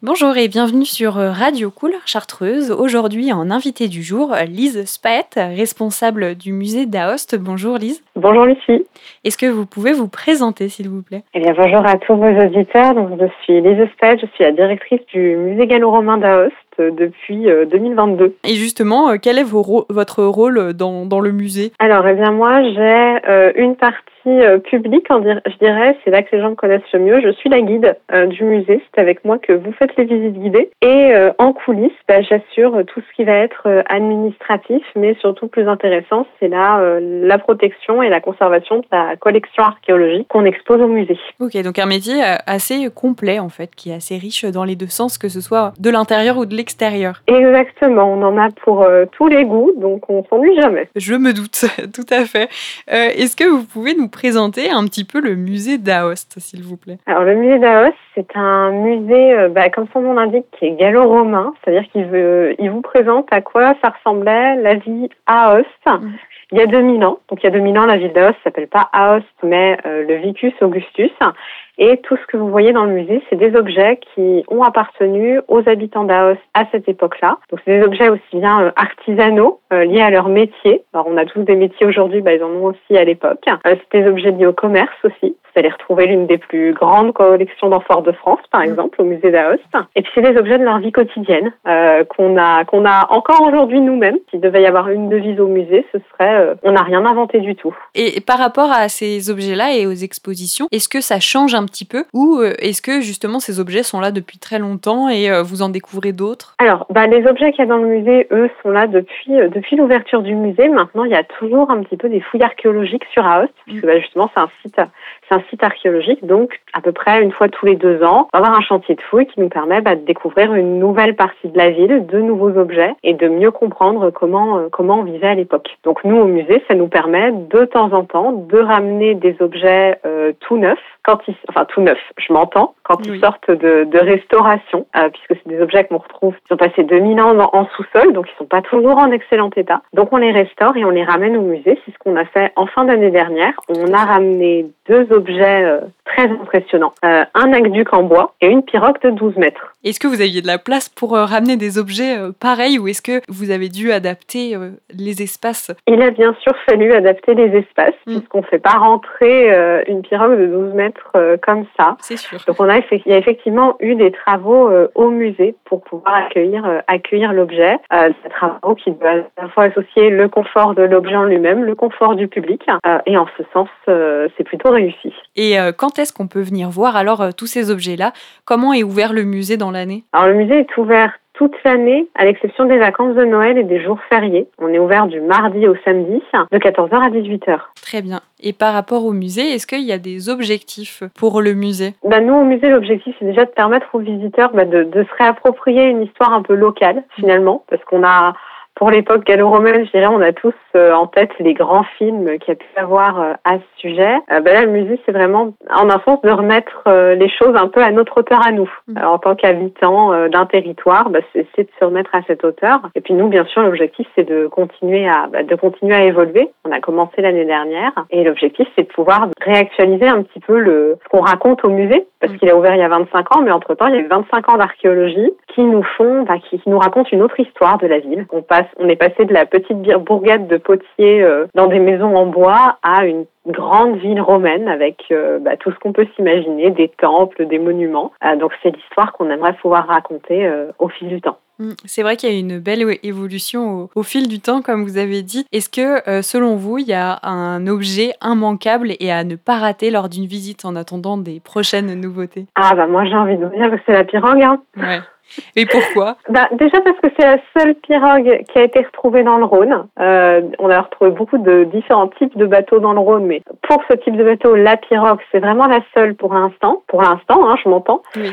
Bonjour et bienvenue sur Radio Cool Chartreuse. Aujourd'hui, en invité du jour, Lise Spaet, responsable du musée d'Aoste. Bonjour Lise. Bonjour Lucie. Est-ce que vous pouvez vous présenter s'il vous plaît ? Eh bien bonjour à tous vos auditeurs. Donc, je suis Lise Spaet, je suis la directrice du musée gallo-romain d'Aoste depuis 2022. Et justement, quel est votre rôle dans le musée ? Alors, eh bien moi, j'ai une partie publique, je dirais, c'est là que les gens me connaissent le mieux. Je suis la guide du musée, c'est avec moi que vous faites les visites guidées. Et en coulisses, j'assure tout ce qui va être administratif, mais surtout plus intéressant, c'est la protection et la conservation de la collection archéologique qu'on expose au musée. Ok, donc un métier assez complet en fait, qui est assez riche dans les deux sens, que ce soit de l'intérieur ou de l'extérieur. Exactement, on en a pour tous les goûts, donc on s'ennuie jamais. Je me doute, tout à fait. Est-ce que vous pouvez nous présenter un petit peu le musée d'Aoste, s'il vous plaît ? Alors le musée d'Aoste, c'est un musée, comme son nom l'indique, qui est gallo-romain, c'est-à-dire qu'il vous présente à quoi ça ressemblait la vie à Aoste. Il y a 2000 ans. Donc il y a 2000 ans, la ville d'Aoste s'appelle pas Aoste, mais le Vicus Augustus. Et tout ce que vous voyez dans le musée, c'est des objets qui ont appartenu aux habitants d'Aoste à cette époque-là. Donc c'est des objets aussi bien artisanaux, liés à leur métier. Alors on a tous des métiers aujourd'hui, ils en ont aussi à l'époque. C'est des objets liés au commerce aussi. Vous allez retrouver l'une des plus grandes collections d'amphores de France, par exemple, au musée d'Aoste. Et puis c'est des objets de leur vie quotidienne qu'on a encore aujourd'hui nous-mêmes. S'il devait y avoir une devise au musée, ce serait on n'a rien inventé du tout. Et par rapport à ces objets-là et aux expositions, est-ce que ça change un petit peu ou est-ce que justement ces objets sont là depuis très longtemps et vous en découvrez d'autres ? Alors, les objets qu'il y a dans le musée, eux, sont là depuis l'ouverture du musée. Maintenant, il y a toujours un petit peu des fouilles archéologiques sur Aoste, puisque justement c'est un site archéologique, donc à peu près une fois tous les 2 ans, on va avoir un chantier de fouilles qui nous permet de découvrir une nouvelle partie de la ville, de nouveaux objets et de mieux comprendre comment on vivait à l'époque. Donc nous, au musée, ça nous permet de temps en temps de ramener des objets tout neufs, tout neufs, je m'entends, quand ils sortent de restauration, puisque c'est des objets qu'on retrouve, qui ont passé 2000 ans en sous-sol, donc ils sont pas toujours en excellent état. Donc on les restaure et on les ramène au musée. C'est ce qu'on a fait en fin d'année dernière. On a ramené 2 objets très impressionnants. Un aqueduc en bois et une pirogue de 12 mètres. Est-ce que vous aviez de la place pour ramener des objets pareils ou est-ce que vous avez dû adapter les espaces ? Il a bien sûr fallu adapter les espaces puisqu'on ne fait pas rentrer une pirogue de 12 mètres comme ça. C'est sûr. Donc il y a effectivement eu des travaux au musée pour pouvoir accueillir l'objet. Des travaux qui doivent à la fois associer le confort de l'objet en lui-même, le confort du public et en ce sens c'est plutôt réussi. Et quand est-ce qu'on peut venir voir alors tous ces objets-là ? Comment est ouvert le musée dans l'année ? Alors le musée est ouvert toute l'année, à l'exception des vacances de Noël et des jours fériés. On est ouvert du mardi au samedi, de 14h à 18h. Très bien. Et par rapport au musée, est-ce qu'il y a des objectifs pour le musée ? Nous, au musée, l'objectif, c'est déjà de permettre aux visiteurs de se réapproprier une histoire un peu locale, finalement, parce qu'on a... Pour l'époque gallo-romaine, je dirais, on a tous en tête les grands films qu'il y a pu avoir à ce sujet. Là, le musée, c'est vraiment, en un sens, de remettre les choses un peu à notre hauteur à nous. En tant qu'habitants d'un territoire, c'est de se remettre à cette hauteur. Et puis nous, bien sûr, l'objectif, c'est de continuer à évoluer. On a commencé l'année dernière. Et l'objectif, c'est de pouvoir réactualiser un petit peu ce qu'on raconte au musée, parce qu'il a ouvert il y a 25 ans, mais entre-temps, il y a eu 25 ans d'archéologie qui nous racontent une autre histoire de la ville. On est passé de la petite bourgade de Potier dans des maisons en bois à une grande ville romaine avec tout ce qu'on peut s'imaginer, des temples, des monuments. Donc c'est l'histoire qu'on aimerait pouvoir raconter au fil du temps. C'est vrai qu'il y a une belle évolution au fil du temps, comme vous avez dit. Est-ce que, selon vous, il y a un objet immanquable et à ne pas rater lors d'une visite en attendant des prochaines nouveautés ? Moi j'ai envie de vous dire que c'est la pirogue. Ouais. Et pourquoi ? Déjà parce que c'est la seule pirogue qui a été retrouvée dans le Rhône. On a retrouvé beaucoup de différents types de bateaux dans le Rhône, mais pour ce type de bateau, la pirogue, c'est vraiment la seule pour l'instant. Pour l'instant, je m'entends. Oui.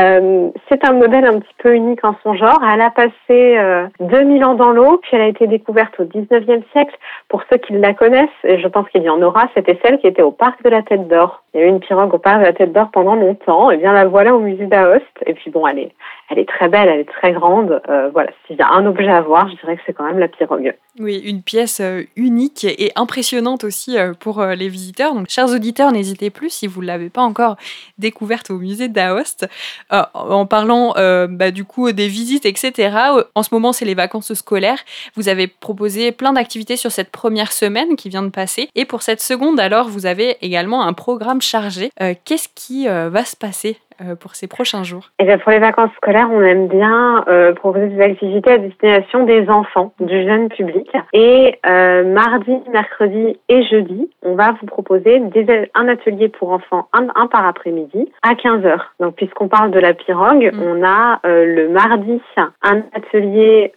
C'est un modèle un petit peu unique en son genre. Elle a passé 2000 ans dans l'eau, puis elle a été découverte au 19e siècle. Pour ceux qui la connaissent, et je pense qu'il y en aura, c'était celle qui était au parc de la Tête d'Or. Il y a eu une pirogue au parc de la Tête d'Or pendant longtemps. Et bien la voilà au musée d'Aoste. Et puis elle est est très belle, elle est très grande. Voilà, s'il y a un objet à voir, je dirais que c'est quand même la pirogue. Oui, une pièce unique et impressionnante aussi pour les visiteurs. Donc, chers auditeurs, n'hésitez plus si vous ne l'avez pas encore découverte au musée d'Aoste. En parlant du coup des visites, etc. En ce moment, c'est les vacances scolaires. Vous avez proposé plein d'activités sur cette première semaine qui vient de passer. Et pour cette seconde, alors, vous avez également un programme chargé. Qu'est-ce qui va se passer pour ces prochains jours? Et bien pour les vacances scolaires, on aime bien proposer des activités à destination des enfants, du jeune public. Et mardi, mercredi et jeudi, on va vous proposer un atelier pour enfants, un par après-midi, à 15h. Donc puisqu'on parle de la pirogue, on a le mardi un atelier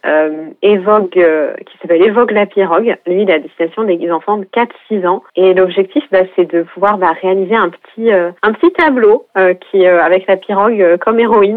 qui s'appelle Évoque la pirogue. Lui, il est à destination des enfants de 4-6 ans. Et l'objectif, c'est de pouvoir réaliser un petit tableau avec la pirogue comme héroïne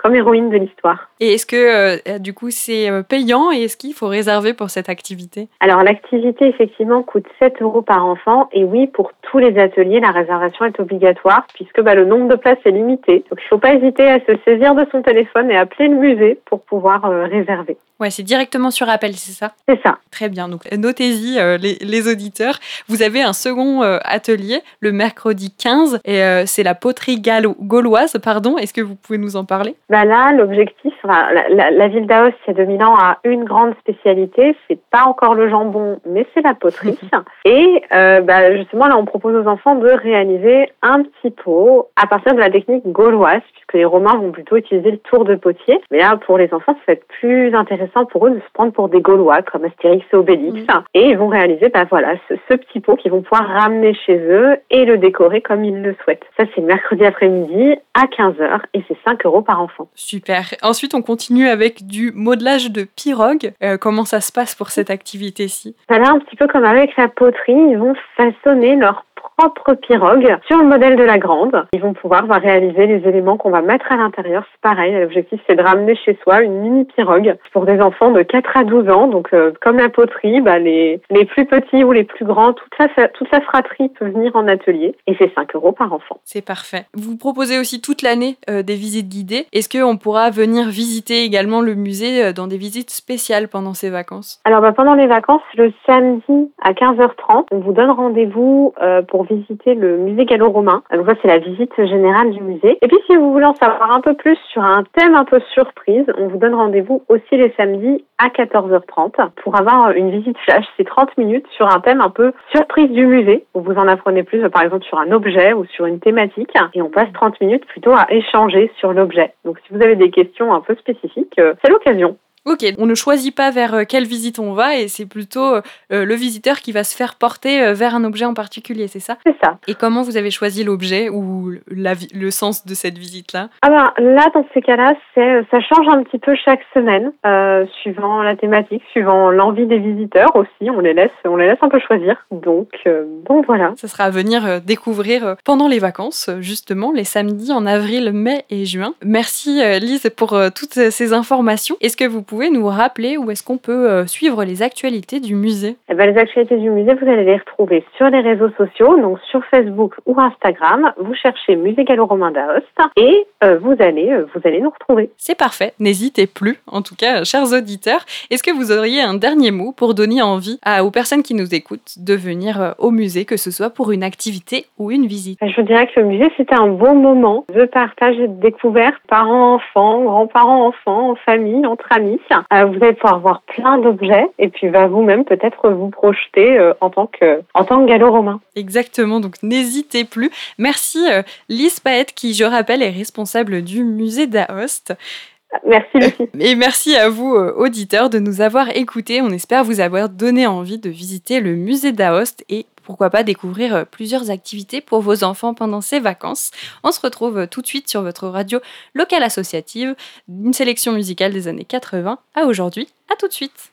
de l'histoire. Et est-ce que du coup c'est payant et est-ce qu'il faut réserver pour cette activité? Alors l'activité effectivement coûte 7 € par enfant et oui, pour tous les ateliers, la réservation est obligatoire puisque le nombre de places est limité. Donc il ne faut pas hésiter à se saisir de son téléphone et appeler le musée pour pouvoir réserver. Ouais, c'est directement sur appel, c'est ça? C'est ça. Très bien, donc notez-y les auditeurs. Vous avez un second atelier le mercredi 15 et c'est la poterie gauloise, pardon. Est-ce que vous pouvez nous en parler? Là, l'objectif, la ville d'Aoste, il y a 2000 ans, a une grande spécialité. C'est pas encore le jambon, mais c'est la poterie. Et justement, là, on propose aux enfants de réaliser un petit pot à partir de la technique gauloise, puisque les Romains vont plutôt utiliser le tour de potier. Mais là, pour les enfants, ça va être plus intéressant pour eux de se prendre pour des Gaulois, comme Astérix et Obélix. Et ils vont réaliser ce petit pot qu'ils vont pouvoir ramener chez eux et le décorer comme ils le souhaitent. Ça, c'est le mercredi après-midi à 15h et c'est 5 € par enfant. Super. Ensuite, on continue avec du modelage de pirogue. Comment ça se passe pour cette activité-ci? Là, un petit peu comme avec la poterie, ils vont façonner leur propre pirogue sur le modèle de la grande. Ils vont pouvoir réaliser les éléments qu'on va mettre à l'intérieur. C'est pareil, l'objectif c'est de ramener chez soi une mini pirogue pour des enfants de 4 à 12 ans. Donc comme la poterie, les plus petits ou les plus grands, toute la fratrie peut venir en atelier et c'est 5 € par enfant. C'est parfait. Vous proposez aussi toute l'année des visites guidées. Est-ce qu'on pourra venir visiter également le musée dans des visites spéciales pendant ces vacances? Alors pendant les vacances, le samedi à 15h30, on vous donne rendez-vous pour visiter le musée gallo-romain. Donc ça, c'est la visite générale du musée. Et puis, si vous voulez en savoir un peu plus sur un thème un peu surprise, on vous donne rendez-vous aussi les samedis à 14h30 pour avoir une visite flash. C'est 30 minutes sur un thème un peu surprise du musée, où vous en apprenez plus, par exemple, sur un objet ou sur une thématique. Et on passe 30 minutes plutôt à échanger sur l'objet. Donc, si vous avez des questions un peu spécifiques, c'est l'occasion. Ok, on ne choisit pas vers quelle visite on va et c'est plutôt le visiteur qui va se faire porter vers un objet en particulier, c'est ça? C'est ça. Et comment vous avez choisi l'objet ou le sens de cette visite-là? Là, dans ces cas-là, ça change un petit peu chaque semaine, suivant la thématique, suivant l'envie des visiteurs aussi. On les laisse un peu choisir. Donc voilà. Ça sera à venir découvrir pendant les vacances, justement, les samedis en avril, mai et juin. Merci Lise pour toutes ces informations. Est-ce que vous pouvez nous rappeler où est-ce qu'on peut suivre les actualités du musée? Les actualités du musée, vous allez les retrouver sur les réseaux sociaux, donc sur Facebook ou Instagram. Vous cherchez Musée gallo-romain d'Aoste et vous allez nous retrouver. C'est parfait, n'hésitez plus. En tout cas, chers auditeurs, est-ce que vous auriez un dernier mot pour donner envie aux personnes qui nous écoutent de venir au musée, que ce soit pour une activité ou une visite? Je dirais que le musée, c'était un bon moment de partage et de découverte, parents-enfants, grands-parents-enfants, en famille, entre amis. Vous allez pouvoir voir plein d'objets et puis vous-même peut-être vous projeter en tant que gallo-romain. Exactement, donc n'hésitez plus. Merci Lise Paette qui, je rappelle, est responsable du musée d'Aoste. Merci Lucie. Et merci à vous, auditeurs, de nous avoir écoutés. On espère vous avoir donné envie de visiter le musée d'Aoste et pourquoi pas découvrir plusieurs activités pour vos enfants pendant ces vacances. On se retrouve tout de suite sur votre radio locale associative, une sélection musicale des années 80 à aujourd'hui. À tout de suite.